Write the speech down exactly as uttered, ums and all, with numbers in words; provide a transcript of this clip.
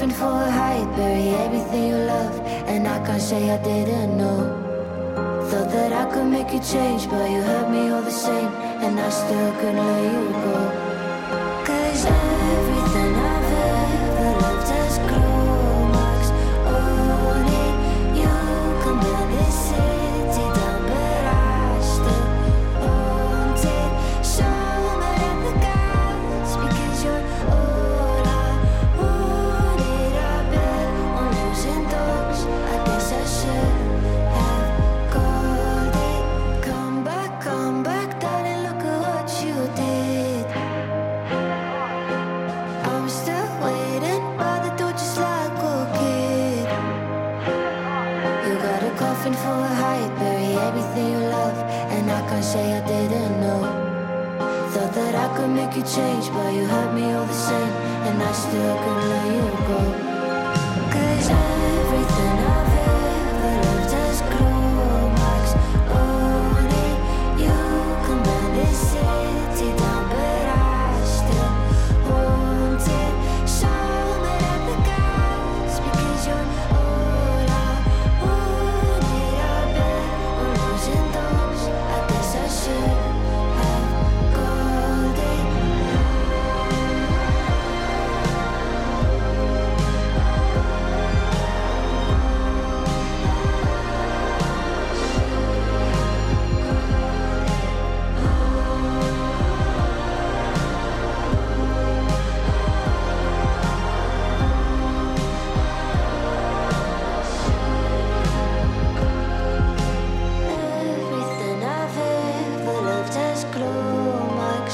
coffin for a height, bury everything you love, and I can't say I didn't know. Thought that I could make you change, but you hurt me all the same, and I still couldn't let you go. Cause everything I've ever loved has claw marks on it. You can burn this city down, but I still want it. So mad at the gods, because you're all I wanted. I bet on losing dogs, I guess I should have called it. Come back, come back, darling, look at what you did. I'm still waiting by the door just like a kid. You got a coffin for a height, bury everything you love, and I can't say I didn't know. Thought that I could make you change, but you hurt me all the same, and I still couldn't let you go.